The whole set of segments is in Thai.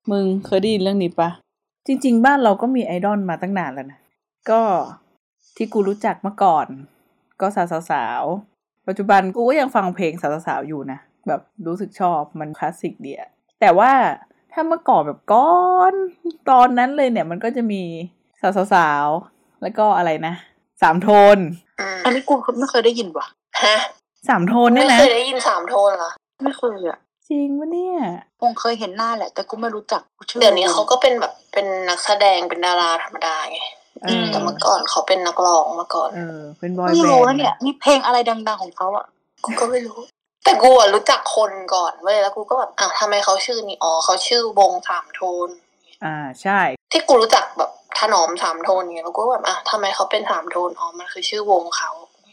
มึงเคยได้ยินเรื่องนี้ปะจริงๆบ้านเราก็มีไอดอลมาตั้งนานแล้วนะก็ที่กูรู้จักเมื่อก่อนก็สาวๆปัจจุบันกูก็ยังฟังเพลงสาวๆอยู่นะแบบรู้สึกชอบมันคลาสสิกดีอะแต่ว่าถ้าเมื่อก่อนแบบก่อนตอนนั้นเลยเนี่ยมันก็จะมีสาวๆแล้วก็อะไรนะ3 โทนอันนี้กูไม่เคยได้ยินว่ะฮะ 3 โทนเนี่ยนะไม่เคยได้ยิน3 โทนเหรอไม่เคยอะจริงปะเนี่ยคงเคยเห็นหน้าแหละแต่กูไม่รู้จักเดี๋ยวนี้เขาก็เป็นแบบเป็นนักแสดงเป็นดาราธรรมดาไงแต่เมื่อก่อนเขาเป็นนักร้องมาก่อนเป็นบอยแบนด์ไม่รู้เนี่ยมีเพลงอะไรดังๆของเขาอ่ะกูก็ไม่รู้แต่กูรู้จักคนก่อนเว้ยแล้วกูก็แบบทำไมเขาชื่อนี้เขาชื่อวง3 โทนใช่ที่กูรู้จักแบบถนอม3 โทนเนี่ยแล้วกูก็แบบทำไมเขาเป็น3 โทนมันคือชื่อวงเขา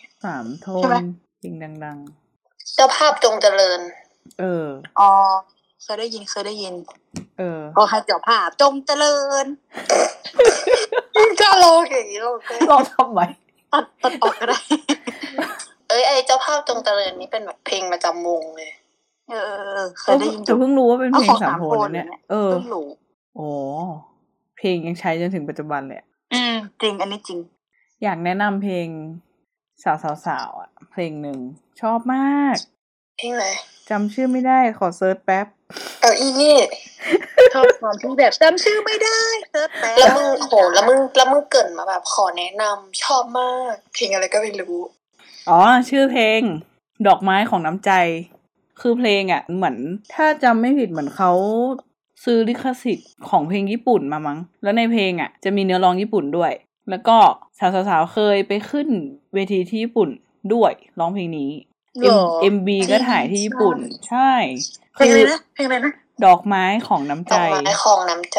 3 โทนจริงดังๆเจ้าภาพจงเจริญเคยได้ยินก็ให้เจ้าภาพจงเจริญจะโลกอย่างนี้ลองทำไมตัดออกก็ได้ไอ้เจ้าภาพจงเจริญนี่เป็นแบบเพลงประจำวงเลยเคยได้ยินแต่เพิ่งรู้ว่าเป็นเพลง3 โทนเนี่ยเพิ่งรู้เพลงยังใช้จนถึงปัจจุบันเลยจริงอันนี้จริงอยากแนะนำเพลงสาวๆอ่ะเพลงหนึ่งชอบมากเพลงอะไรจำชื่อไม่ได้ขอเซิร์ชแป๊บอีนี่ชอบความที่แบบจำชื่อไม่ได้เซิร์ชแป๊บแล้วมึงแล้วมึงเกริ่นมาแบบขอแนะนำชอบมากเพลงอะไรก็ไม่รู้ชื่อเพลงดอกไม้ของน้ำใจคือเพลงอ่ะเหมือนถ้าจำไม่ผิดเหมือนเขาซื้อลิขสิทธิ์ของเพลงญี่ปุ่นมามั้งแล้วในเพลงอ่ะจะมีเนื้อร้องญี่ปุ่นด้วยแล้วก็สาวๆเคยไปขึ้นเวทีที่ญี่ปุ่นด้วยร้องเพลงนี้MV ก็ถ่ายที่ญี่ปุ่นใช่เพลงอะไรนะดอกไม้ของน้ำใจดอกไม้ของน้ำใจ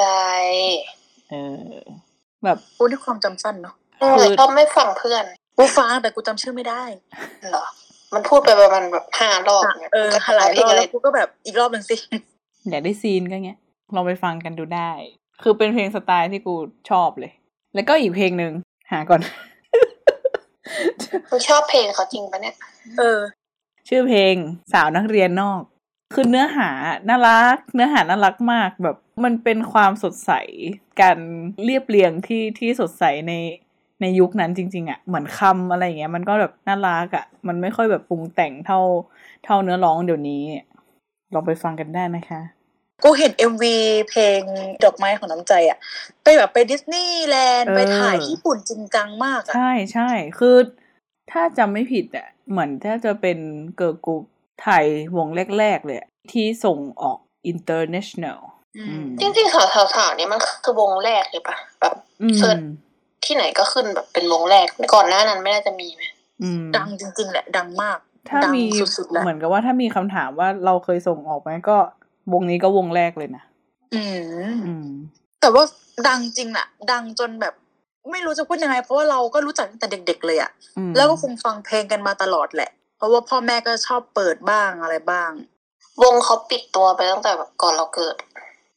แบบกูด้วยความจำสั้นเนาะชอบไม่ฟังเพื่อนกูฟังแต่กูจำชื่อไม่ได้เหรอมันพูดไปประมาณแบบ5 รอบเนี่ยหลายรอบแล้วกูก็แบบอีกรอบนึงสิอยากได้ซีนก็เงี้ยลองไปฟังกันดูได้คือเป็นเพลงสไตล์ที่กูชอบเลยแล้วก็อีกเพลงนึงหาก่อนมึงชอบเพลงเขาจริงปะเนี่ยชื่อเพลงสาวนักเรียนนอกคือเนื้อหาน่ารักมากแบบมันเป็นความสดใสการเรียบเรียงที่สดใสในยุคนั้นจริงๆอ่ะเหมือนคำอะไรอย่างเงี้ยมันก็แบบน่ารักอ่ะมันไม่ค่อยแบบปรุงแต่งเท่าเนื้อร้องเดี๋ยวนี้ลองไปฟังกันได้นะคะกูเห็น MV เพลงดอกไม้ของน้ำใจอ่ะไปแบบไปดิสนีย์แลนด์ไปถ่ายญี่ปุ่นจริงจังมากอ่ะใช่คือถ้าจำไม่ผิดอ่ะเหมือนถ้าจะเป็นเกิร์ลกรุ๊ปไทยวงแรกๆเลยที่ส่งออก international จริงๆสาวๆนี่มันคือวงแรกเลยปะแบบเซิร์ชที่ไหนก็ขึ้นแบบเป็นวงแรกก่อนหน้านั้นไม่น่าจะมีไหมดังจริงๆแหละดังมากถ้ามีเหมือนกับว่าถ้ามีคำถามว่าเราเคยส่งออกไหมก็วงนี้ก็วงแรกเลยนะแต่ว่าดังจริงน่ะดังจนแบบไม่รู้จะพูดยังไงเพราะว่าเราก็รู้จักตั้งแต่เด็กๆเลยอ่ะแล้วก็คงฟังเพลงกันมาตลอดแหละเพราะว่าพ่อแม่ก็ชอบเปิดบ้างอะไรบ้างวงเขาปิดตัวไปตั้งแต่แบบก่อนเราเกิด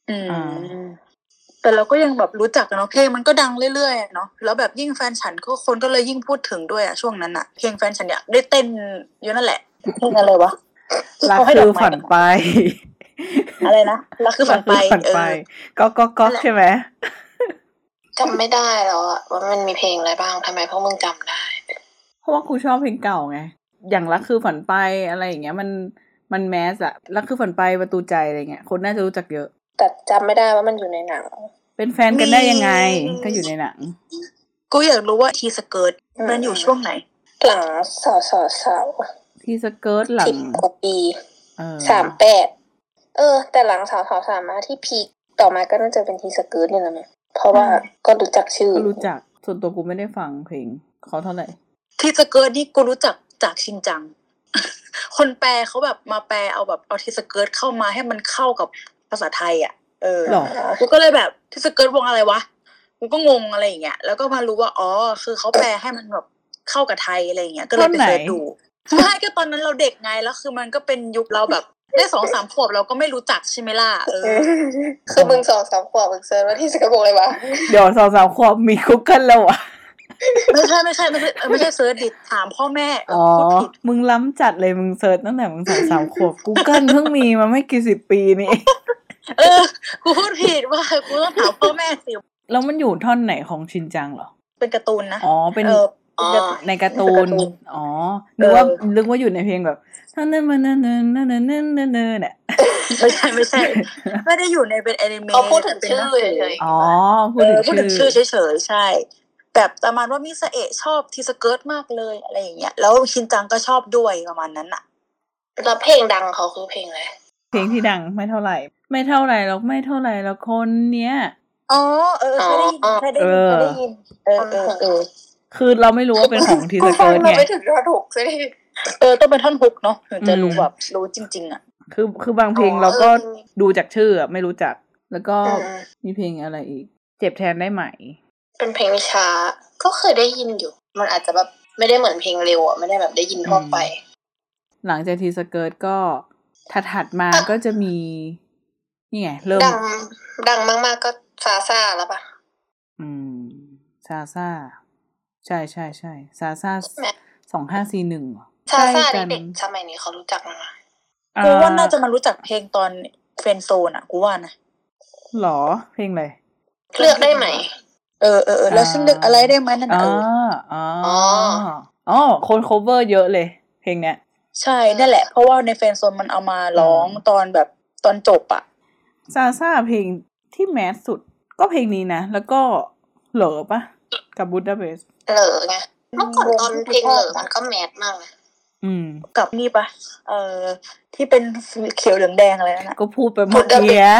แต่เราก็ยังแบบรู้จักเนาะเพลงมันก็ดังเรื่อยๆเนาะแล้วแบบยิ่งแฟนฉันก็คนก็เลยยิ่งพูดถึงด้วยอ่ะช่วงนั้นอ่ะเพลงแฟนฉันเนี่ยได้เต้นอยู่นั่นแหละเพลงอะไรวะรักคือฝันไปอะไรนะรักคือฝันไปก็ใช่ไหมจำไม่ได้แล้วอะว่ามันมีเพลงอะไรบ้างทำไมพวกมึงจำได้เพราะว่ากูชอบเพลงเก่าไงอย่างรักคือฝันไปอะไรอย่างเงี้ยมันแมสอะรักคือฝันไปประตูใจอะไรเงี้ยคนน่าจะรู้จักเยอะแต่จำไม่ได้ว่ามันอยู่ในหนังเป็นแฟนกันได้ยังไงก็อยู่ในหนังกูอยากรู้ว่าทีสเกิร์ตมันอยู่ช่วงไหนหลังสาวทีสเกิร์ตหลัง 10 กว่าปี38แต่หลังสาวมาที่พีคต่อมาก็น่าจะเป็นทีสเกิร์ตนี่แหละมั้ยเพราะว่าก็รู้จักชื่อก็รู้จักส่วนตัวกูไม่ได้ฟังเพลงเขาเท่าไหร่ทีสเกิร์ตนี่กูรู้จักจากชินจังคนแปลเขาแบบมาแปลเอาแบบเอาทีสเกิร์ตเข้ามาให้มันเข้ากับภาษาไทยอ่ะกูก็เลยแบบทีสเกิร์ตวงอะไรวะกูก็งงอะไรอย่างเงี้ยแล้วก็มารู้ว่าคือเขาแปลให้มันแบบเข้ากับไทยอะไรอย่างเงี้ยก็เลยไปเสิร์ชดูใช่ก็ตอนนั้นเราเด็กไงแล้วคือมันก็เป็นยุคเราแบบได้ 2-3 ขวบเราก็ไม่รู้จักใช่ไหมล่ะคือมึง 2-3 ขวบมึงเสิร์ชว่าทีสเกิร์ตวงอะไรวะเดี๋ยว 2-3 ขวบมี Google แล้วอ่ะไม่ใช่เสิร์ชดิถามพ่อแม่พูดผิดมึงล้ำจัดเลยมึงเสิร์ชตั้งแต่มึง2-3 ขวบ Google เพิ่งมีมาไม่กี่10 ปีนี่กูพูดผิดว่ากูต้องถามพ่อแม่สิแล้วมันอยู่ท่อนไหนของชินจังเหรอเป็นการ์ตูนนะอ๋อเป็นในการ์ตูนอ๋อนึกว่าอยู่ในเพลงแบบนั่นเนี่ยไม่ใช่ไม่ได้อยู่ในเป็นแอนิเมะเขาพูดถึงชื่อเฉยๆอ๋อพูดถึงชื่อเฉยๆใช่แบบประมาณว่ามิซาเอะชอบทีสเกิร์ตมากเลยอะไรอย่างเงี้ยแล้วชินจังก็ชอบด้วยประมาณนั้นน่ะแล้วเพลงดังเขาคือเพลงอะไรเพลงที่ดังไม่เท่าไหร่แล้วคนเนี้ยอ๋อเคยได้ยินคือเราไม่รู้ว่าเป็นของทีสเกิร์ตไงไม่ถึงท่อนฮุกสิต้องเป็นท่อนฮุกเนาะถึงจะรู้แบบรู้จริงๆอ่ะคือบางเพลงเราก็ดูจากชื่อไม่รู้จักแล้วก็มีเพลงอะไรอีกเจ็บแทนได้ไหมเป็นเพลงช้าก็เคยได้ยินอยู่มันอาจจะแบบไม่ได้เหมือนเพลงเร็วอ่ะไม่ได้แบบได้ยินทั่วไปหลังจากทีสเกิร์ตก็ถัดมาก็จะมีนี่ไงเริ่มดังมากๆก็ซาซ่าแล้วป่ะซาซ่าใช่ซาซ่า2541 ซาซ่าเด็กสมัยนี้เขารู้จักมั้ยกูว่าน่าจะมารู้จักเพลงตอนเฟรนด์โซนอ่ะกูว่านะหรอเพลงอะไรเลือกได้ไหมแล้วฉันเลือกอะไรได้ไหมนั่นคนโคเวอร์เยอะเลยเพลงเนี้ยใช่นั่นแหละเพราะว่าในเฟรนด์โซนมันเอามาร้องตอนแบบตอนจบอ่ะซาซ่าเพลงที่แมสสุดก็เพลงนี้นะแล้วก็เหลอปะกับบูดาเปสต์เหลอไงเมื่อก่อนตอนเพลงเหลอมันก็แมสมากนะกับนี่ปะที่เป็นเขียวเหลืองแดงอะไรนั่นน่ะก็พูดไปหมดแล้ว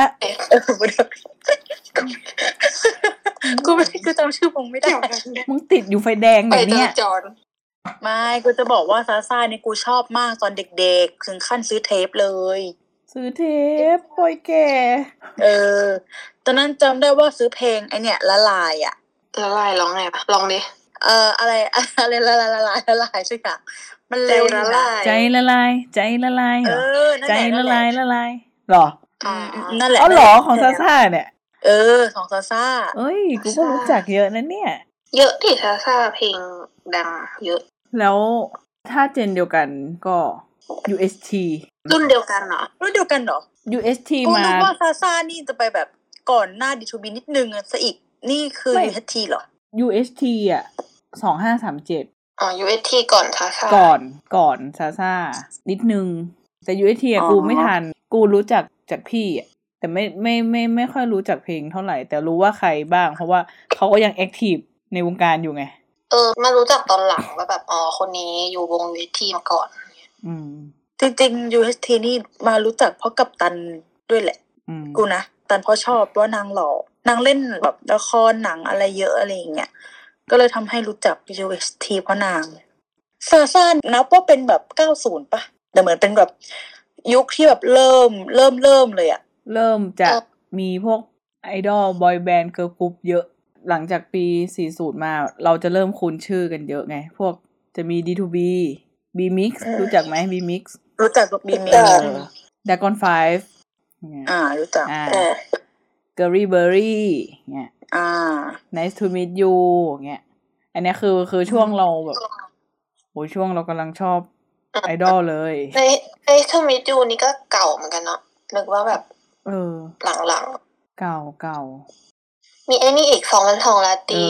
กูจำชื่อวงไม่ได้มึงติดอยู่ไฟแดงแบบเนี้ยไม่กูจะบอกว่าซาซ่านี่กูชอบมากตอนเด็กๆถึงขั้นซื้อเทปเลยซื้อเทปปอยแกตอนนั้นจำได้ว่าซื้อเพลงไอเนี่ยละลายอ่ะละลายร้องไงปะลองดิอะไรละลายใช่ค่ะมันเร็วละลายใจละลายใจละลายใจละลายหรอนั่นแหละหรอของซาซ่าเนี่ยของซาซ่าเอ้ยกูก็รู้จักเยอะนะเนี่ยเยอะที่ซาซ่าเพลงดังเยอะแล้วถ้าเจนเดียวกันก็ UST รุ่นเดียวกันเหรอ UST มากูนึกว่าซาซ่านี่จะไปแบบก่อนหน้า D2B นิดนึงซะอีกนี่คือ UST เหรอ UST อ่ะ2537 UST ก่อนซาซ่าก่อนซาซ่านิดนึงแต่ UST อ่ะกูไม่ทันกูรู้จักจากพี่อ่ะแต่ไม่ค่อยรู้จักเพลงเท่าไหร่แต่รู้ว่าใครบ้างเพราะว่าเขาก็ยังแอคทีฟในวงการอยู่ไงมารู้จักตอนหลังว่าแบบคนนี้อยู่วง UST มาก่อนจริงๆ UST นี่มารู้จักเพราะกัปตันด้วยแหละกูนะตันเพราะชอบว่านางหล่อนางเล่นแบบละครหนังอะไรเยอะอะไรอย่างเงี้ยก็เลยทำให้รู้จัก UST เพราะนางซาซ่านับว่าเป็นแบบ90ป่ะแต่เหมือนเป็นแบบยุคที่แบบเริ่มเลยอะเริ่มจะมีพวกไอดอลบอยแบนด์เกิร์ลกรุ๊ปเยอะหลังจากปี40มาเราจะเริ่มคุ้นชื่อกันเยอะไงพวกจะมี D2B B-Mix รู้จักไหม B-Mix รู้จัก B-Mix Dragon 5 รู้จัก Gary Berry เงี้ยNice to meet you เงี้ยอันนี้คือช่วงเราแบบโหช่วงเรากำลังชอบไอดอลเลย Nice to meet you นี่ก็เก่าเหมือนกันเนาะนึกว่าแบบหลังๆเก่ามีไอ้นี่อีก2 ลาตี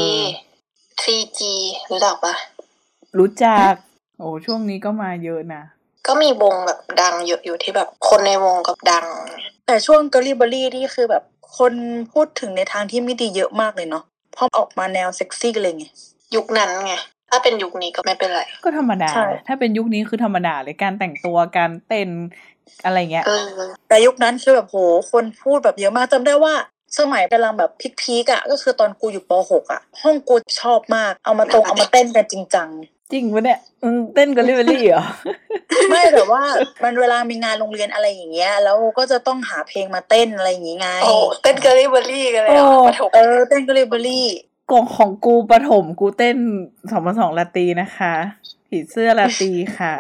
3G รู้จักปะรู้จักโอ้ช่วงนี้ก็มาเยอะนะก็มีวงแบบดังเยอะอยู่ที่แบบคนในวงกับดังแต่ช่วง Gary Berry นี่คือแบบคนพูดถึงในทางที่ไม่ดีเยอะมากเลยเนาะเพราะออกมาแนวเซ็กซี่เลยไงยุคนั้นไงถ้าเป็นยุคนี้ก็ไม่เป็นไรก็ธรรมดาถ้าเป็นยุคนี้คือธรรมดาเลยการแต่งตัวการเต้นอะไรเงี้ยแต่ยุคนั้นคือแบบโหคนพูดแบบเยอะมากจำได้ว่าสมัยกำลังแบบพีคๆอ่ะก็คือตอนกูอยู่ป.6 อ่ะห้องกูชอบมากเอามาเต้นกันจริงจังจริงปะเนี่ยเต้นกันเรื่อยๆเหรอไม่แต่ว่ามันเวลามีงานโรงเรียนอะไรอย่างเงี้ยแล้วก็จะต้องหาเพลงมาเต้นอะไรอย่างงี้ไงเต้นเกอรี่เบอรี่กันเลยเต้นเกอรี่เบอรี่ของกูประถมกูเต้น2:2ลาตีนะคะผีเสื้อลาตีค่ะ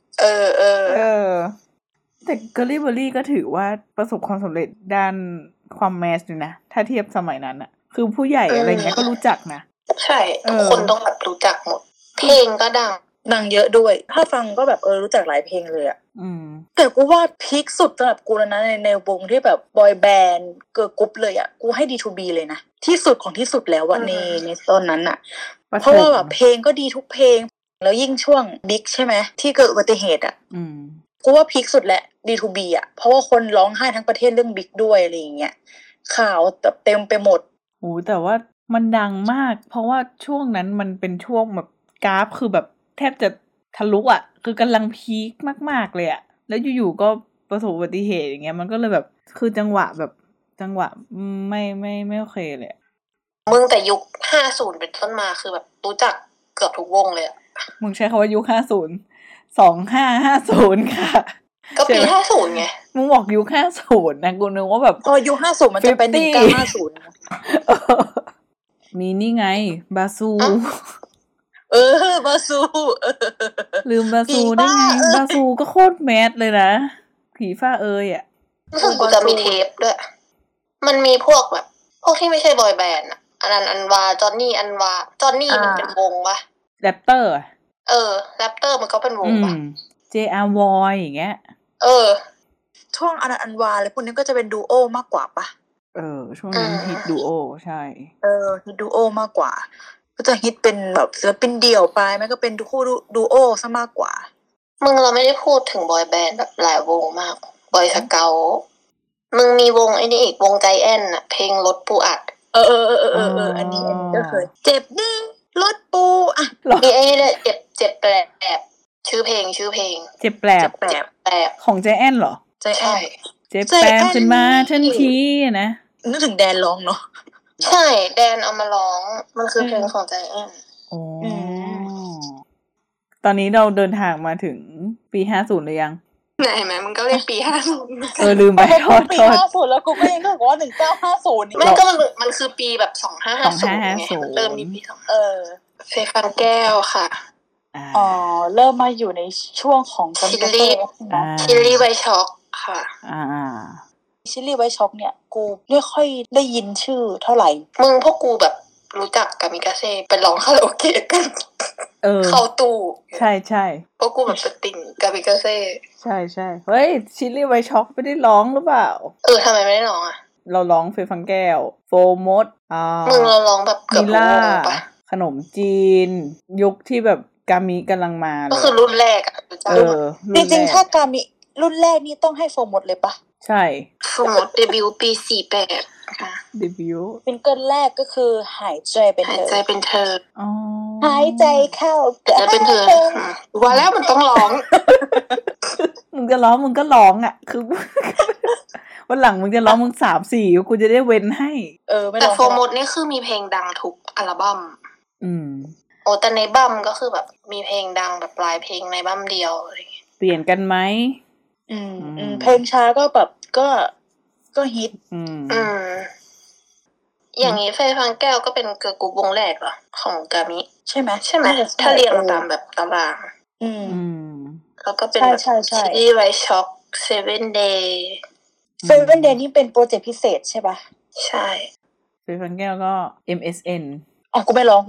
แต่เกอรี่เบอรี่ก็ถือว่าประสบความสำเร็จด้านความแมสอยู่นะถ้าเทียบสมัยนั้นอะคือผู้ใหญ่อะไรเงี้ยก็รู้จักนะใช่ทุกคนต้องแบบรู้จักหมดเพลงก็ดังเยอะด้วยถ้าฟังก็แบบรู้จักหลายเพลงเลยอะแต่กูว่าพีคสุดสำหรับกูแล้วนะในวงที่แบบบอยแบนด์เกิร์ลกรุ๊ปเลยอ่ะกูให้ D2B เลยนะที่สุดของที่สุดแล้วอะในตอนนั้นอ่ะเพราะว่าแบบเพลงก็ดีทุกเพลงแล้วยิ่งช่วงบิ๊กใช่ไหมที่เกิดอุบัติเหตุอ่ะกูว่าพีคสุดแหละ D2B อ่ะเพราะว่าคนร้องไห้ทั้งประเทศเรื่องบิ๊กด้วยอะไรอย่างเงี้ยข่าวแบบเต็มไปหมดโอ้แต่ว่ามันดังมากเพราะว่าช่วงนั้นมันเป็นช่วงแบบกราฟคือแบบแทบจะทะลุอ่ะคือกำลังพีคมากๆเลยอ่ะแล้วอยู่ๆก็ประสบอุบัติเหตุอย่างเงี้ยมันก็เลยแบบคือจังหวะไม่โอเคเลยมึงแต่ยุค50เป็นต้นมาคือแบบรู้จักเกือบทุกวงเลยอ่ะมึงใช้คำว่ายุค50 2550ค่ะก็ปี50ไงมึงบอกยุค50นะกูนึกว่าแบบยุค50มันจะเป็น1950 มีนี่ไงบาซูบาซูลืมบาซูได้ไงบาซูก็โคตรแมสเลยนะผีฟ้าอ่ะรู้สึกกูจะมีเทปด้วยมันมีพวกที่ไม่ใช่บอยแบนด์อ่ะอันวาจอนนี่มันเป็นวงปะแรปเตอร์แรปเตอร์มันก็เป็นวงปะ JR Boy อย่างเงี้ยช่วงอันวาอะไรพวกนี้ก็จะเป็นดูโอมากกว่าปะช่วงนั้นฮิตดูโอใช่ฮิตดูโอมากกว่าก็จะฮิตเป็นแบบศิลปินเดี่ยวไปมันก็เป็นคู่ดูโอซะมากกว่ามึงเราไม่ได้พูดถึงบอยแบนด์แบบหลายวงมากบอยสเกาต์มึงมีวงไอ้นี่อีกวงใจแอนน่ะเพลงรถปูอัดอันนี้ก็เคยเจ็บนี่รถปูอ่ะมีไอ้นี่เลยเจ็บแปลบชื่อเพลงเจ็บแปลบของใจแอนเหรอใช่เจ็บแปลบขึ้นมาทันทีนะนึกถึงแดนร้องเนาะใช่แดนเอามาร้องมันคือเพลงของใจแอนตอนนี้เราเดินทางมาถึงปี50หรือยังไหนแม่มึงก็เรียกปี50 ลืมไปโทษปี50แล้วกูก็ยังบอกว่า1950 นี่ก็มันคือปีแบบ2550ไงเริ่มมีปีเฟฟังแก้วค่ะเริ่มมาอยู่ในช่วงของชิลลี่ไวช็อกค่ะชิลลี่ไวช็อกเนี่ยกูไม่ค่อยได้ยินชื่อเท่าไหร่มึงพวกกูแบบรู้จักกามิกาเซ่ไปร้องคาราโอเกะกันเข้าตู้ใช่พวกกูแบบเป็นติ่งกามิกาเซ่ใช่เฮ้ยชิลลี่ไวช็อกไม่ได้ร้องหรือเปล่าทำไมไม่ได้ร้องอ่ะเราร้องเฟยฟังแก้วโฟมดมึงเราร้องแบบเกือบทุกวงปะขนมจีนยุคที่แบบกามิกำลังมาก็คือรุ่นแรกอ่ะจริงๆถ้ากามิรุ่นแรกนี่ต้องให้โฟมดเลยปะใช่โฟมดเดบิวต์ปี48ค่ะเดบิวต์ซิงเกิลแรกก็คือหายใจเป็นเธอหายใจเข้าจะเป็นเธอว่าแล้วมันต้องร้องมึงจะร้องอ่ะคือวันหลังมึงจะร้องมึง3-4กูจะได้เว้นให้แต่โฟมดนี่คือมีเพลงดังทุกอัลบั้มแต่ในบั้มก็คือแบบมีเพลงดังแบบปลายเพลงในบั้มเดียวอะไรเปลี่ยนกันไหมเพลงช้าก็แบบก็ฮิตอย่างนี้เฟยฟังแก้วก็เป็นเกิร์ลกรุ๊ปวงแรกเหรอของกามิใช่ไหมถ้าเรียงตามแบบตารางแล้วก็เป็นแบบชิลลี่ไวช็อก7 Day นี่เป็นโปรเจกต์พิเศษใช่ปะใช่เฟยฟังแก้วก็ MSN กูไม่ร้อง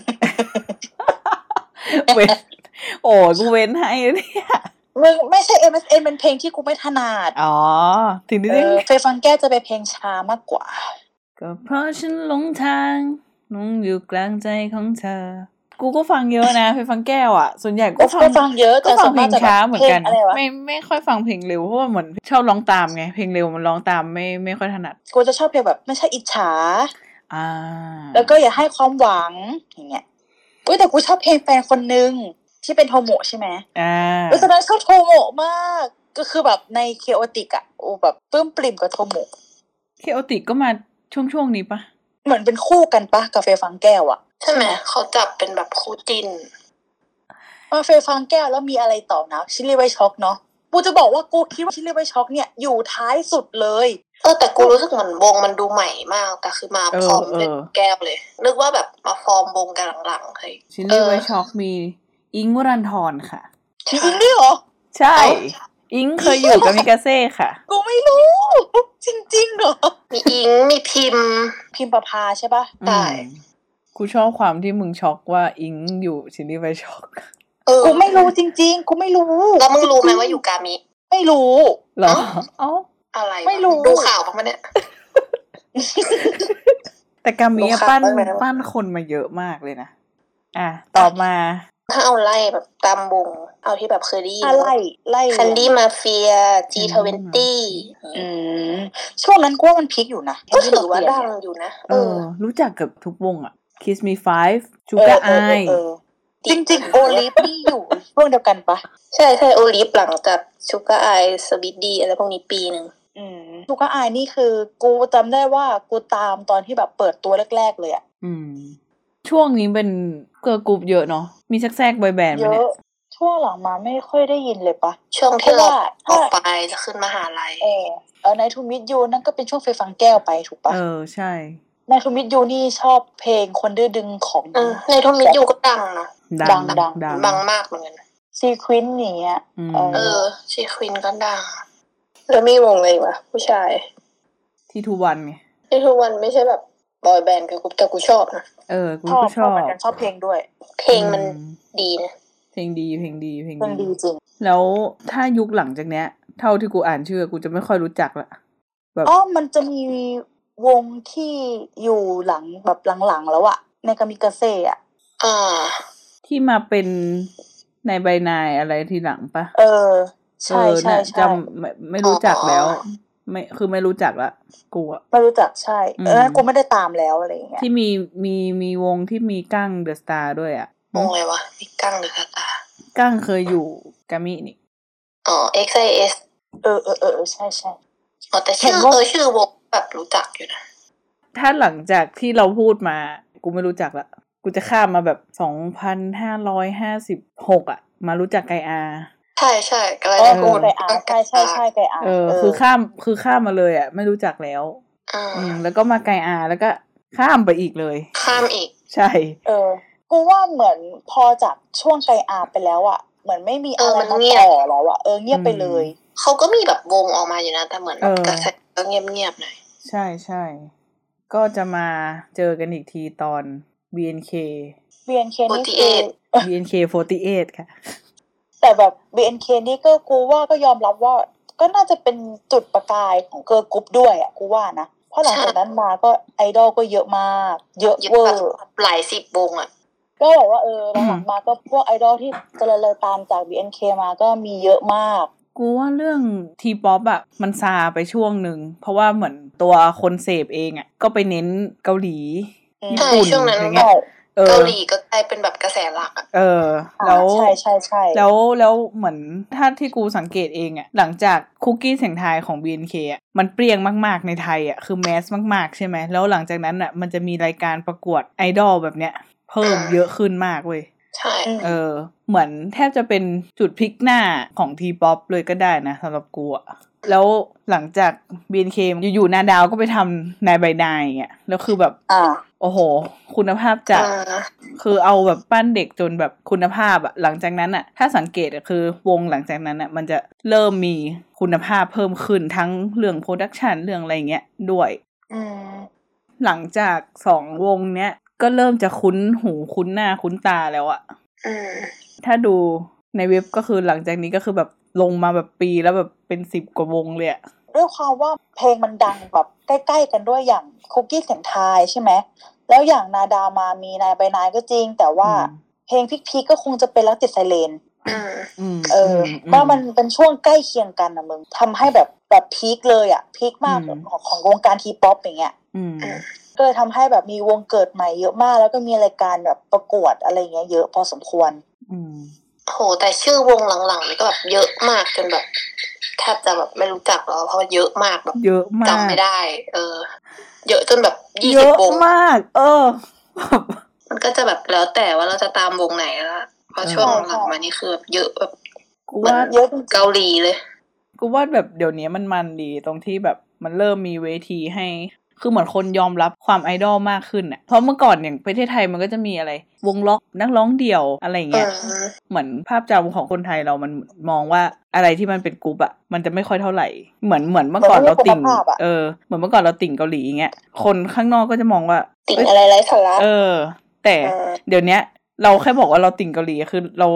เว้นกูเว้นให้เนี่ยมึงไม่ใช่ MSN เป็นเพลงที่กูไม่ถนัดถึงได้เฟยฟังแก้วจะเป็นเพลงช้ามากกว่าก็เพราะฉันหลงทางอยู่กลางใจของเธอกูก็ฟังเยอะนะเฟยฟังแก้วอ่ะส่วนใหญ่ก็ฟังเยอะแต่ฟังเพลงช้าเหมือนกันไม่ค่อยฟังเพลงเร็วเพราะว่าเหมือนชอบร้องตามไงเพลงเร็วมันร้องตามไม่ค่อยถนัดกูจะชอบเพลงแบบไม่ใช่อิจฉาแล้วก็อย่าให้ความหวังอย่างเงี้ยแต่กูชอบเพลงแฟนคนนึงที่เป็นโทโมะใช่ไหมตอนนั้นชอบโทโมะมากก็คือแบบในเคโอติกอ่ะแบบปลื้มปริ่มกับโทโมะเคโอติกก็มาช่วงนี้ปะเหมือนเป็นคู่กันปะกับเฟยฟังแก้วอ่ะใช่ไหมเขาจับเป็นแบบคู่จิ้นเฟยฟังแก้วแล้วมีอะไรต่อนะชิลลี่ไวช็อกเนาะกูจะบอกว่ากูคิดว่าชิลลี่ไวช็อกเนี่ยอยู่ท้ายสุดเลยแต่กูรู้สึกเหมือนวงมันดูใหม่มากแต่คือมาพร้อมเป็นแก้วเลยนึกว่าแบบมาฟอร์มวงกันหลังๆเฮ้ยชิลลี่ไวช็อกมีอิงค์วรันธรค่ะมีอิงด้วยเหรอใช่อิงเคยอยู่กับมิกาเซ่ค่ะกูไม่รู้จริงๆเหรอมีอิงมีพิมประภาใช่ปะใช่กูชอบความที่มึงช็อกว่าอิงอยู่ชิลลี่ไวช็อกกูไม่รู้จริงๆกูไม่รู้แล้วมึงรู้ไหมว่าอยู่กามิไม่รู้เหรออะไรไม่รู้ดูข่าวบ้างมั้ยเนี่ยแต่กามิปั้นคนมาเยอะมากเลยนะต่อมาถ้าเอาไล่แบบตามวงเอาที่แบบเคยได้ยินไล่คันดี้มาเฟีย G20 ช่วงนั้นกูว่ามันพีคอยู่นะก็ถือว่าดังอยู่นะรู้จักกับทุกวงอ่ะ Kiss Me 5 Sugar Eye จริงๆโอลิฟนี่อยู่ช่วงเดียวกันปะใช่โอลิฟหลังจาก Sugar Eye Sweetie อะไรพวกนี้ปีนึง Sugar Eye นี่คือกูจำได้ว่ากูตามตอนที่แบบเปิดตัวแรกๆเลยอ่ะช่วงนี้เป็นเกิร์ลกรุ๊ปเยอะเนาะมีแทรกบอยแบนด์มั้ยเนี่ยช่วงหลังมาไม่ค่อยได้ยินเลยปะช่วงที่เราออกไปจะขึ้นมหาลัยในทูมิดยูนั่นก็เป็นช่วงไฟฟังแก้วไปถูกปะใช่ในทูมิดยูนี่ชอบเพลงคนดื้อดึงของในทูมิดยูก็ดังนะดังมากเหมือนกันซีควินนี่อ่ะซีควินก็ดังแล้วมีวงอะไรวะผู้ชายที่ทูวันไงที่ทูวันไม่ใช่แบบบอยแบนด์คือแต่กูชอบนะกูก็ชอบเหมือนกันชอบเพลงด้วยเพลงมันดีนะเพลงดีจริงแล้วถ้ายุคหลังจากเนี้ยเท่าที่กูอ่านชื่อกูจะไม่ค่อยรู้จักละแบบมันจะมีวงที่อยู่หลังแบบหลังๆแล้วอะในกามิกาเซ่อะที่มาเป็นในใบนายอะไรทีหลังปะใช่จำไม่รู้จักแล้วไม่รู้จักละกูอะไม่รู้จักใช่กูไม่ได้ตามแล้วอะไรอย่างเงี้ยที่มีวงที่มีกั้งเดอะสตาร์ด้วยอะวงอะไรวะมีกั้งเดอะสตาร์กั้งเคยอยู่กามินี่ XIS ใช่แต่ชื่อวงแบบรู้จักอยู่นะถ้าหลังจากที่เราพูดมากูไม่รู้จักละกูจะข้ามมาแบบ2556อะมารู้จักไกอาใช่ๆก็เลยพูดไกอาใช่ไกอาคือข้ามมาเลยอะไม่รู้จักแล้วแล้วก็มาไกอาแล้วก็ข้ามไปอีกเลยข้ามอีกใช่กูว่าเหมือนพอจากช่วงไกอาไปแล้วอะเหมือนไม่มีอะไรมาต่อแล้วอะเงียบไปเลยเขาก็มีแบบวงออกมาอยู่นะแต่เหมือนกระแสก็เงียบๆหน่อยใช่ก็จะมาเจอกันอีกทีตอน BNK นี่คือ BNK48 ค่ะแต่แบบ BNK นี่ก็กูว่าก็ยอมรับว่าก็น่าจะเป็นจุดประกายของเกิร์ลกรุ๊ปด้วยอ่ะกูว่านะเพราะหลังจากนั้นมาก็ไอดอลก็เยอะมากเยอะเวอร์หลายสิบวงอ่ะก็บอกว่าหลังมาก็พวกไอดอลที่เจริญเลยตามจาก BNK มาก็มีเยอะมากกูว่าเรื่องทีป๊อปอ่ะมันซาไปช่วงนึงเพราะว่าเหมือนตัวคนเสพเองอ่ะก็ไปเน้นเกาหลีญี่ปุ่นอย่างเงี้ยเกาหลีก็กลายเป็นแบบกระแสหลักอ่ะแล้วใช่แล้วเหมือนถ้าที่กูสังเกตเองอ่ะหลังจากคุกกี้เสียงไทยของ BNK อ่ะมันเปรี้ยงมากๆในไทยอ่ะคือแมสมากๆใช่ไหมแล้วหลังจากนั้นอ่ะมันจะมีรายการประกวดไอดอลแบบเนี้ยเพิ่มเยอะขึ้นมากเว้ยใช่เหมือนแทบจะเป็นจุดพลิกหน้าของทีป๊อปเลยก็ได้นะสำหรับกูอ่ะแล้วหลังจาก BNK อยู่ๆนาดาวก็ไปทำนายใบนายอย่างเงี้ยแล้วคือแบบโอ้โหคุณภาพจัดคือเอาแบบปั้นเด็กจนแบบคุณภาพอะหลังจากนั้นอะถ้าสังเกตอะคือวงหลังจากนั้นอะมันจะเริ่มมีคุณภาพเพิ่มขึ้นทั้งเรื่องโปรดักชันเรื่องอะไรเงี้ยด้วยหลังจาก2วงเนี้ยก็เริ่มจะคุ้นหูคุ้นหน้าคุ้นตาแล้วอะถ้าดูในเว็บก็คือหลังจากนี้ก็คือแบบลงมาแบบปีแล้วแบบเป็น10 กว่าวงเลยอะด้วยความว่าเพลงมันดังแบบใกล้ๆกันด้วยอย่างคุกกี้เสียงไทยใช่ไหมแล้วอย่างนาดามามีนายใบนายก็จริงแต่ว่าเพลงพีคๆก็คงจะเป็นรักติดไซเรนว่ามันเป็นช่วงใกล้เคียงกันนะมึงทำให้แบบพีคเลยอ่ะพีคมากของวงการทีป๊อปอย่างเงี้ยก็เลยทำให้แบบมีวงเกิดใหม่เยอะมากแล้วก็มีรายการแบบประกวดอะไรเงี้ยเยอะพอสมควรโหแต่ชื่อวงหลังๆนี่ก็แบบเยอะมากจนแบบแทบจะแบบไม่รู้จักแล้วเพราะว่าเยอะมากแบบเยอะมากจำไม่ได้เยอะจนแบบ20 วงมากมันก็จะแบบแล้วแต่ว่าเราจะตามวงไหนละเพราะช่วงหลังมานี่คือแบบเยอะแบบกูว่าเยอะเกาหลีเลยกูว่าแบบเดี๋ยวนี้มันดีตรงที่แบบมันเริ่มมีเวทีให้คือเหมือนคนยอมรับความไอดอลมากขึ้นอ่ะเพราะเมื่อก่อนอย่างประเทศไทยมันก็จะมีอะไรวงล็อกนักร้องเดี่ยวอะไรเงี้ยเหมือนภาพจำของคนไทยเรามันมองว่าอะไรที่มันเป็นกรุ๊ปอ่ะมันจะไม่ค่อยเท่าไหร่เหมือนเมื่อก่อนเราติ่งเหมือนเมื่อก่อนเราติ่งเกาหลีอย่างเงี้ยคนข้างนอกก็จะมองว่าติ่งอะไรไร้สาระแต่เดี๋ยวนี้เราแค่บอกว่าเราติ่งเกาหลีคือ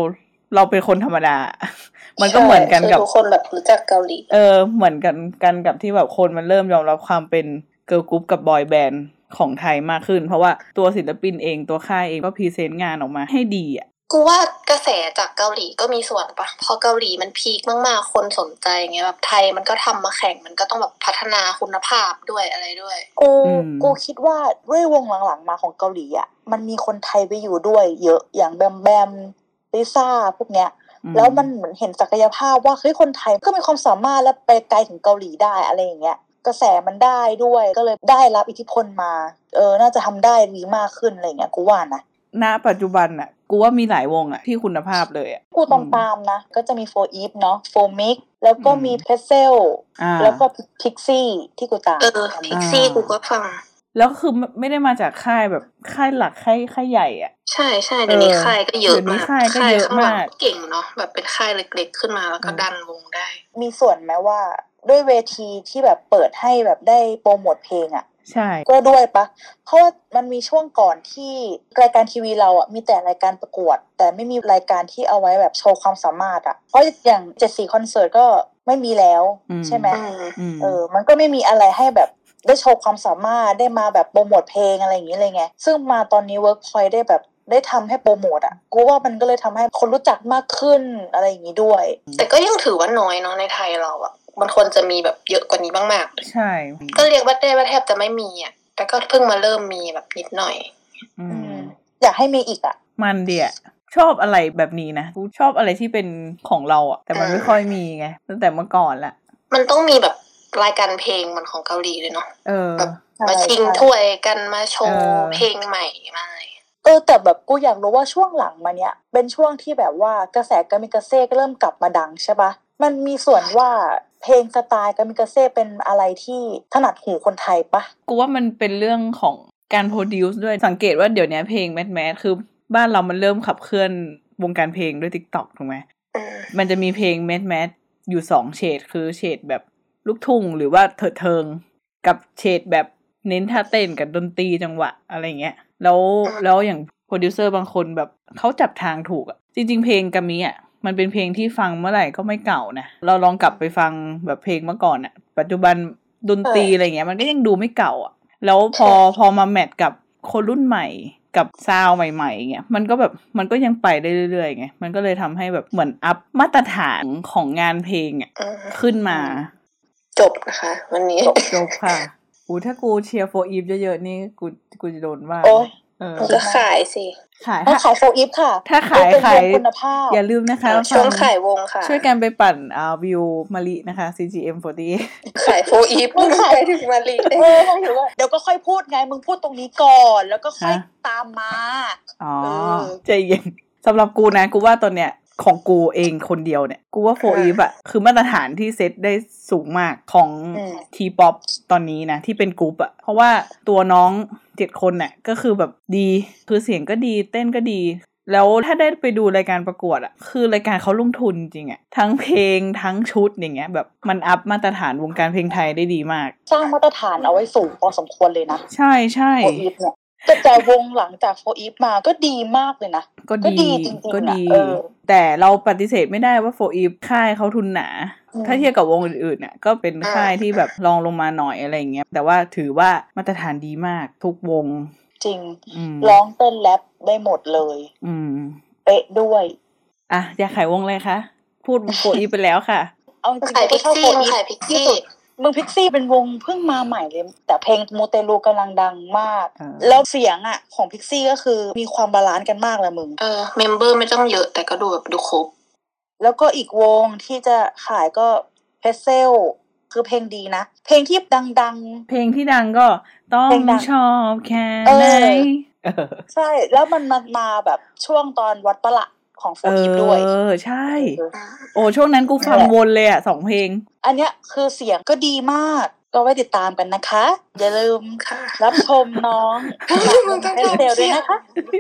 เราเป็นคนธรรมดามันก็เหมือนกันกับทุกคนแบบรู้จักเกาหลีเหมือนกันกับที่แบบคนมันเริ่มยอมรับความเป็นเกิร์ลกรุ๊ปกับบอยแบนด์ของไทยมากขึ้นเพราะว่าตัวศิลปินเองตัวค่ายเองก็พรีเซนต์งานออกมาให้ดีอ่ะกูว่ากระแสจากเกาหลีก็มีส่วนปะพอเกาหลีมันพีคมากๆคนสนใจเงี้ยแบบไทยมันก็ทำมาแข่งมันก็ต้องแบบพัฒนาคุณภาพด้วยอะไรด้วยกูคิดว่าด้วยวงหลังๆมาของเกาหลีอ่ะมันมีคนไทยไปอยู่ด้วยเยอะอย่างแบมแบมลิซ่าพวกเนี้ยแล้วมันเหมือนเห็นศักยภาพว่าเฮ้ยคนไทยก็มีความสามารถและไปไกลถึงเกาหลีได้อะไรอย่างเงี้ยกระแสมันได้ด้วยก็เลยได้รับอิทธิพลมาน่าจะทำได้ดีมากขึ้นอะไรเงี้ยกูว่านะณปัจจุบันน่ะกูว่ามีหลายวงอ่ะที่คุณภาพเลยอ่ะกูตามนะก็จะมีโฟอีฟเนาะโฟมิกแล้วก็มีเพเซลแล้วก็พิกซี่ที่กูตามพิกซี่กูก็ฟังแล้วคือไม่ได้มาจากค่ายแบบค่ายหลักค่ายใหญ่อ่ะใช่เดี๋ยวนี้ค่ายก็เยอะมากค่ายก็เยอะมากเก่งเนาะแบบเป็นค่ายเล็กๆขึ้นมาแล้วก็ดันวงได้มีส่วนไหมว่าด้วยเวทีที่แบบเปิดให้แบบได้โปรโมทเพลงอ่ะใช่ก็ด้วยปะเพราะว่ามันมีช่วงก่อนที่รายการทีวีเราอ่ะมีแต่รายการประกวดแต่ไม่มีรายการที่เอาไว้แบบโชว์ความสามารถอ่ะเพราะอย่าง74คอนเสิร์ตก็ไม่มีแล้วใช่ไหมมันก็ไม่มีอะไรให้แบบได้โชว์ความสามารถได้มาแบบโปรโมทเพลงอะไรอย่างนี้เลยไงซึ่งมาตอนนี้ Workpoint ได้แบบได้ทำให้โปรโมทอ่ะกูว่ามันก็เลยทำให้คนรู้จักมากขึ้นอะไรอย่างนี้ด้วยแต่ก็ยังถือว่าน้อยเนาะในไทยเราอ่ะมันควรจะมีแบบเยอะกว่านี้มากๆใช่ก็เรียกว่าได้ว่าแทบจะไม่มีอ่ะแต่ก็เพิ่งมาเริ่มมีแบบนิดหน่อยอยากให้มีอีกอ่ะมันเดียชอบอะไรแบบนี้นะกูชอบอะไรที่เป็นของเราอ่ะแต่มันไม่ค่อยมีไงตั้งแต่เมื่อก่อนละมันต้องมีแบบรายการเพลงมันของเกาหลีเลยเนาะแบบมาชิงถ้วยกันมาโชว์เพลงใหม่มาแต่แบบกูอยากรู้ว่าช่วงหลังมาเนี้ยเป็นช่วงที่แบบว่ากระแสกามิกาเซ่ก็เริ่มกลับมาดังใช่ปะมันมีส่วนว่าเพลงสไตล์กามิกาเซ่เป็นอะไรที่ถนัดหูคนไทยปะกูว่ามันเป็นเรื่องของการโปรดิวซ์ด้วยสังเกตว่าเดี๋ยวนี้เพลงแมสคือบ้านเรามันเริ่มขับเคลื่อนวงการเพลงด้วย TikTok ถูกไหมมันจะมีเพลงแมสอยู่2เฉดคือเฉดแบบลูกทุ่งหรือว่าเถิดเทิงกับเฉดแบบเน้นท่าเต้นกับดนตรีจังหวะอะไรเงี้ยแล้วอย่างโปรดิวเซอร์บางคนแบบเขาจับทางถูกอ่ะจริงๆเพลงกามิอ่ะมันเป็นเพลงที่ฟังเมื่อไหร่ก็ไม่เก่านะเราลองกลับไปฟังแบบเพลงเมื่อก่อนอ่ะปัจจุบันดนตรีอะไรเงี้ยมันก็ยังดูไม่เก่าอ่ะแล้วพอมาแมทกับคนรุ่นใหม่กับซาวใหม่ๆเงี้ยมันก็แบบมันก็ยังไปได้เรื่อยๆไงมันก็เลยทำให้แบบเหมือนอัพมาตรฐานของงานเพลงอ่ะขึ้นมาจบนะคะวันนี้จบค่ะถ้ากูเชียร์โฟอีฟเยอะๆนี่กูจะโดนว่าก็ขายสิขายโฟอีฟค่ะถ้าขายคุณภาพอย่าลืมนะคะช่วงขายวงค่ะช่วยกันไปปั่นวิวมารินะคะ CGM48 ขายโฟอีฟมึงขายถึงมาริเดี๋ยวก็ค่อยพูดไงมึงพูดตรงนี้ก่อนแล้วก็ค่อยตามมาใจเย็นสำหรับกูนะกูว่าตอนเนี้ยของกูเองคนเดียวเนี่ยกูว่าโฟอีฟอะคือมาตรฐานที่เซตได้สูงมากของ T-POP ตอนนี้นะที่เป็นกรุ๊ปอะเพราะว่าตัวน้อง7คนน่ะก็คือแบบดีคือเสียงก็ดีเต้นก็ดีแล้วถ้าได้ไปดูรายการประกวดอะคือรายการเขาลงทุนจริงอะทั้งเพลงทั้งชุดอย่างเงี้ยแบบมันอัพมาตรฐานวงการเพลงไทยได้ดีมากสร้างมาตรฐานเอาไว้สูงพอสมควรเลยนะใช่โฟอีฟเนี่ยแต่วงหลังจากโฟอีฟมาก็ดีมากเลยนะก็ดีจริงๆก็ดีแต่เราปฏิเสธไม่ได้ว่าโฟอีฟค่ายเขาทุนหนาถ้าเทียบกับวงอื่นๆเนี่ยก็เป็นค่ายที่แบบรองลงมาหน่อยอะไรอย่างเงี้ยแต่ว่าถือว่ามาตรฐานดีมากทุกวงจริงร้องเต้นแรปได้หมดเลยเป๊ะด้วยอยากขายวงเลยคะพูดโฟอีฟไปแล้วค่ะเอาจริงๆก็ชอบโฟอีฟที่สุดมึงพิกซี่เป็นวงเพิ่งมาใหม่เลยแต่เพลงมูเตลูกำลังดังมากแล้วเสียงอ่ะของพิกซี่ก็คือมีความบาลานซ์กันมากเลยมึงเมมเบอร์ไม่ต้องเยอะแต่ก็ดูแบบดูครบแล้วก็อีกวงที่จะขายก็เพเซลคือเพลงดีนะเพลงที่ดังๆเพลงที่ดังก็ต้องชอบแค่ไหนใช่แล้วมันมาแบบช่วงตอนวัดประหละของโฟอีฟด้วยใช่ช่วงนั้นกูฟังวนเลยอ่ะ2เพลงอันเนี้ยคือเสียงก็ดีมากก็ไว้ติดตามกันนะคะอย่าลืมรับชมน้องเพเซลด้วยนะคะ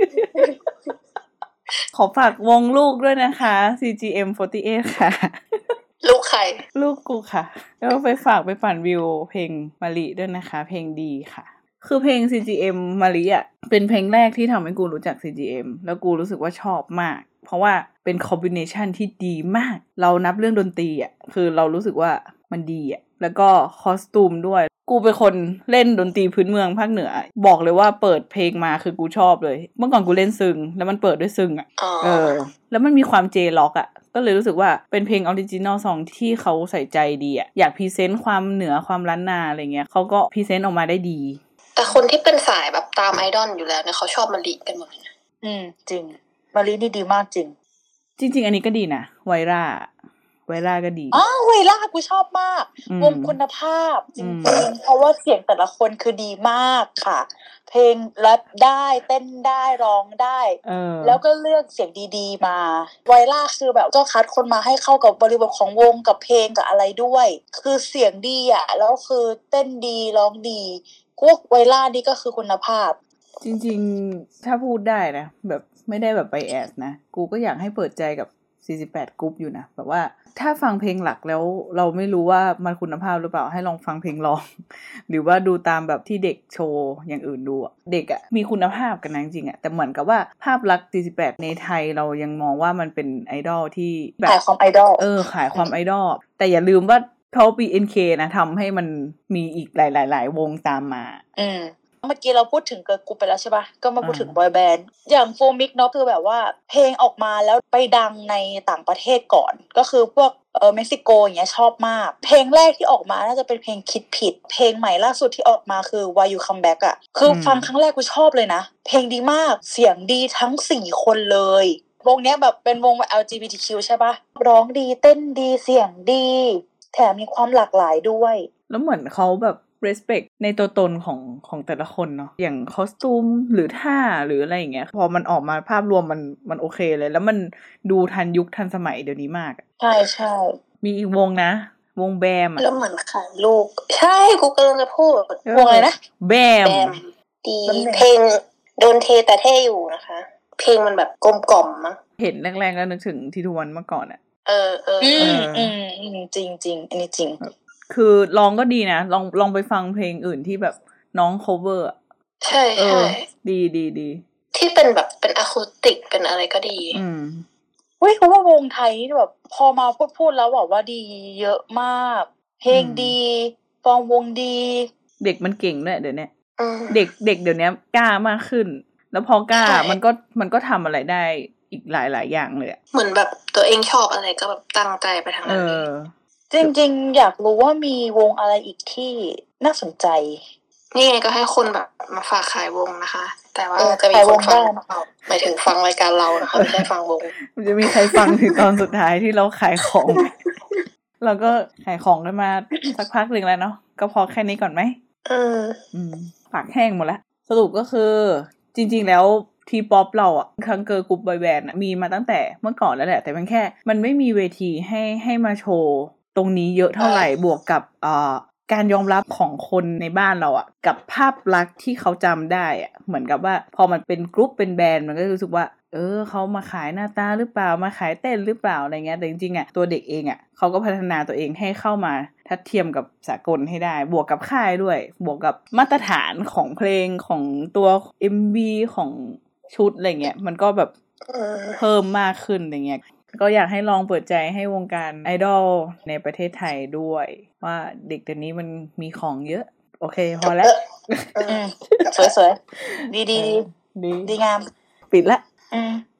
ขอฝากวงลูกด้วยนะคะ CGM48 ค่ะลูกใครลูกกูค่ะแล้วไปฝากไปปั่นวิวเพลงมาริด้วยนะคะเพลงดีค่ะคือเพลง CGM มาริอ่ะเป็นเพลงแรกที่ทำให้กูรู้จัก CGM แล้วกูรู้สึกว่าชอบมากเพราะว่าเป็นคอมบิเนชันที่ดีมากเรานับเรื่องดนตรีอ่ะคือเรารู้สึกว่ามันดีอ่ะแล้วก็คอสตูมด้วยกูเป็นคนเล่นดนตรีพื้นเมืองภาคเหนือบอกเลยว่าเปิดเพลงมาคือกูชอบเลยเมื่อก่อนกูเล่นซึงแล้วมันเปิดด้วยซึงอ่ะแล้วมันมีความเจล็อกอ่ะก็เลยรู้สึกว่าเป็นเพลงออริจินอลซองที่เขาใส่ใจดีอ่ะอยากพรีเซนต์ความเหนือความล้านนาอะไรเงี้ยเขาก็พรีเซนต์ออกมาได้ดีแต่คนที่เป็นสายแบบตามไอดอลอยู่แล้วเนี่ยเขาชอบมะลิกันหมดเลยจริงมะลินี่ดีมากจริงอันนี้ก็ดีนะไวร่าก็ดีไวร่ากูชอบมากวงคุณภาพจริงๆเพราะว่าเสียงแต่ละคนคือดีมากค่ะเพลงแรปได้เต้นได้ร้องได้แล้วก็เลือกเสียงดีๆมาไวร่าคือแบบเจ้าคัดคนมาให้เข้ากับบริบทของวงกับเพลงกับอะไรด้วยคือเสียงดีอ่ะแล้วคือเต้นดีร้องดีพวกไวร่านี่ก็คือคุณภาพจริงๆถ้าพูดได้นะแบบไม่ได้แบบไปแอดนะกูก็อยากให้เปิดใจกับ48กรุ๊ปอยู่นะแบบว่าถ้าฟังเพลงหลักแล้วเราไม่รู้ว่ามันคุณภาพหรือเปล่าให้ลองฟังเพลงร้องหรือว่าดูตามแบบที่เด็กโชว์อย่างอื่นดูเด็กมีคุณภาพกันนะจริงๆแต่เหมือนกับว่าภาพลักษณ์48ในไทยเรายังมองว่ามันเป็นไอดอลที่แบบขายความไอดอลขายความไอดอลแต่อย่าลืมว่าเพราะ BNK นะทำให้มันมีอีกหลายๆวงตามมาเมื่อกี้เราพูดถึงเกิร์ลกรุ๊ปไปแล้วใช่ปะก็มาพูดถึงบอยแบนด์อย่างโฟมิกเนาะคือแบบว่าเพลงออกมาแล้วไปดังในต่างประเทศก่อนก็คือพวกเม็กซิโกอย่างเงี้ยชอบมากเพลงแรกที่ออกมาน่าจะเป็นเพลงคิดผิดเพลงใหม่ล่าสุดที่ออกมาคือ Why You Come Back คือฟังครั้งแรกกูชอบเลยนะเพลงดีมากเสียงดีทั้ง4คนเลยวงเนี้ยแบบเป็นวง LGBTQ ใช่ปะร้องดีเต้นดีเสียงดีแถมมีความหลากหลายด้วยแล้วเหมือนเขาแบบ respect ในตัวตนของแต่ละคนเนาะอย่างคอสตูมหรือท่าหรืออะไรอย่างเงี้ยพอมันออกมาภาพรวมมันโอเคเลยแล้วมันดูทันยุคทันสมัยเดี๋ยวนี้มากใช่มีอีกวงนะวงแบมแล้วเหมือนขายลูกใช่กูกำลังจะพูดวงอะไรนะแบมดีเพลงโดนเทแต่เท่อยู่นะคะเพลงมันแบบกลมกล่อมมั้งเห็นแรกๆแล้วนึกถึงทีทูวันเมื่อก่อนจริงอันนี้จริงคือลองก็ดีนะลองไปฟังเพลงอื่นที่แบบน้อง cover ใช่ดีที่เป็นแบบเป็นอะคูสติกเป็นอะไรก็ดีเฮ้ยเพราะว่าวงไทยนี่แบบพอมาพูดแล้วบอกว่าดีเยอะมากเพลงดีฟอร์มวงดีเด็กมันเก่งด้วยเดี๋ยวนี้เด็กเดี๋ยวนี้กล้ามากขึ้นแล้วพอกล้ามันก็ทำอะไรได้อีกหลายอย่างเลยเหมือนแบบตัวเองชอบอะไรก็แบบตั้งใจไปทางนั้นจริงๆอยากรู้ว่ามีวงอะไรอีกที่น่าสนใจนี่ไงก็ให้คนแบบมาฝากขายวงนะคะแต่ว่าจะมีคนฟังหมายถึงฟังรายการเรานะคะไม่ได้ฟังวงมันจะมีใครฟังถึงตอนสุดท้ายที่เราขายของ เราก็ขายของกันมาสักพักหนึ่งแล้วเนาะก็พอแค่นี้ก่อนไหมปากแห้งหมดแล้วสรุปก็คือจริงๆแล้วทีป๊อปเราคังเกอร์กรุ๊ปบอยแบนด์มีมาตั้งแต่เมื่อก่อนแล้วแหละแต่มันไม่มีเวทีให้มาโชว์ตรงนี้เยอะเท่าไหร่บวกกับการยอมรับของคนในบ้านเรากับภาพลักษณ์ที่เขาจำได้เหมือนกับว่าพอมันเป็นกรุ๊ปเป็นแบรนด์มันก็รู้สึกว่าเขามาขายหน้าตาหรือเปล่ามาขายเต้นหรือเปล่าอะไรเงี้ยแต่จริงๆตัวเด็กเองเขาก็พัฒนาตัวเองให้เข้ามาทัดเทียมกับสากลให้ได้บวกกับค่ายด้วยบวกกับมาตรฐานของเพลงของตัว MV ของชุดอะไรเงี้ยมันก็แบบเพิ่มมากขึ้นอะไรเงี้ยก็อยากให้ลองเปิดใจให้วงการไอดอลในประเทศไทยด้วยว่าเด็กเดี๋ยวนี้มันมีของเยอะโอเคพอแล้วสวยๆดีงามปิดละ